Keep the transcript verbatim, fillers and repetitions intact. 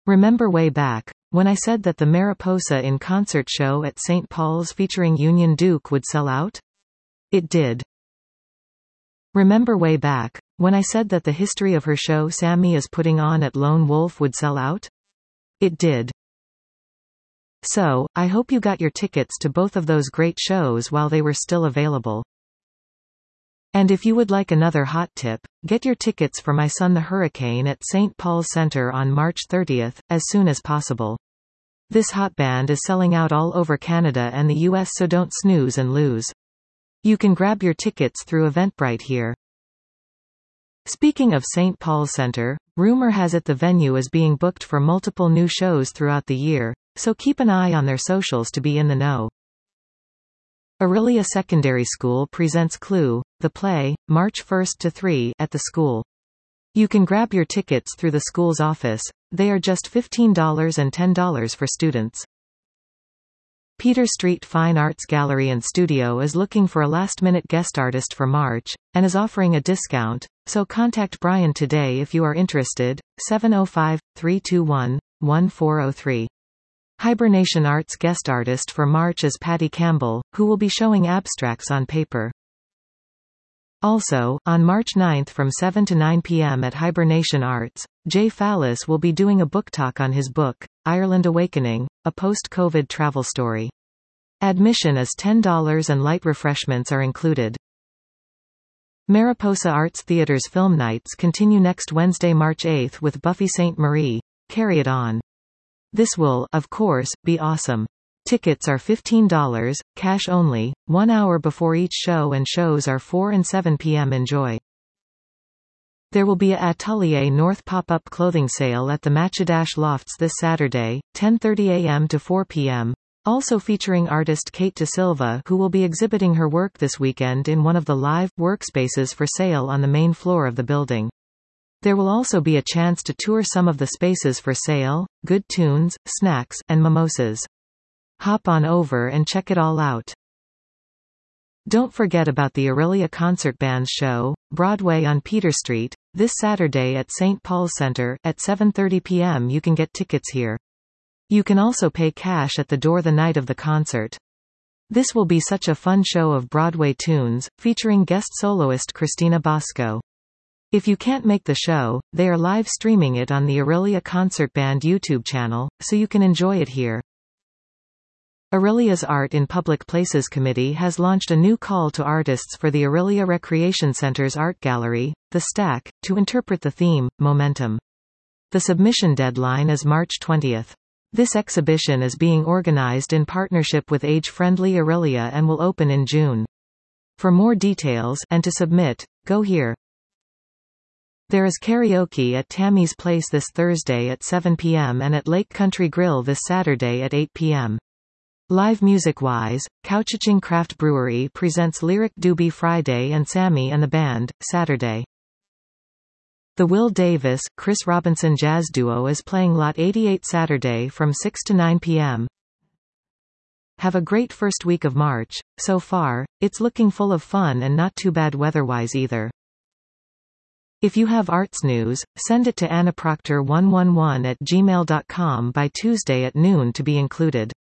Remember way back, when I said that the Mariposa in Concert show at Saint Paul's featuring Union Duke would sell out? It did. Remember way back, when I said that the history of her show Sammy is putting on at Lone Wolf would sell out? It did. So, I hope you got your tickets to both of those great shows while they were still available. And if you would like another hot tip, get your tickets for My Son the Hurricane at Saint Paul's Center on March thirtieth, as soon as possible. This hot band is selling out all over Canada and the U S, so don't snooze and lose. You can grab your tickets through Eventbrite here. Speaking of Saint Paul's Center, rumor has it the venue is being booked for multiple new shows throughout the year, so keep an eye on their socials to be in the know. Orillia Secondary School presents Clue, the play, March first to third at the school. You can grab your tickets through the school's office. They are just fifteen dollars and ten dollars for students. Peter Street Fine Arts Gallery and Studio is looking for a last-minute guest artist for March, and is offering a discount, so contact Brian today if you are interested, seven oh five, three two one, one four oh three. Hibernation Arts guest artist for March is Patty Campbell, who will be showing abstracts on paper. Also, on March ninth from seven to nine p m at Hibernation Arts, Jay Fallis will be doing a book talk on his book, Ireland Awakening, a post-COVID travel story. Admission is ten dollars and light refreshments are included. Mariposa Arts Theater's film nights continue next Wednesday, March eighth with Buffy Sainte Marie, Carry It On. This will, of course, be awesome. Tickets are fifteen dollars, cash only, one hour before each show, and shows are four and seven p m Enjoy. There will be a Atelier North pop-up clothing sale at the Matchadash Lofts this Saturday, ten thirty a m to four p m, also featuring artist Kate De Silva, who will be exhibiting her work this weekend in one of the live workspaces for sale on the main floor of the building. There will also be a chance to tour some of the spaces for sale, good tunes, snacks, and mimosas. Hop on over and check it all out. Don't forget about the Orillia Concert Band's show, Broadway on Peter Street, this Saturday at Saint Paul's Center, at seven thirty p m You can get tickets here. You can also pay cash at the door the night of the concert. This will be such a fun show of Broadway tunes, featuring guest soloist Christina Bosco. If you can't make the show, they are live streaming it on the Orillia Concert Band YouTube channel, so you can enjoy it here. Orillia's Art in Public Places Committee has launched a new call to artists for the Orillia Recreation Center's art gallery, The Stack, to interpret the theme, Momentum. The submission deadline is March twentieth. This exhibition is being organized in partnership with Age-Friendly Orillia and will open in June. For more details, and to submit, go here. There is karaoke at Tammy's Place this Thursday at seven p m and at Lake Country Grill this Saturday at eight p m Live music-wise, Couchaching Craft Brewery presents Lyric Doobie Friday and Sammy and the Band, Saturday. The Will Davis, Chris Robinson Jazz Duo is playing Lot eighty-eight Saturday from six to nine p m Have a great first week of March. So far, it's looking full of fun and not too bad weather-wise either. If you have arts news, send it to anna proctor one one one at gmail dot com by Tuesday at noon to be included.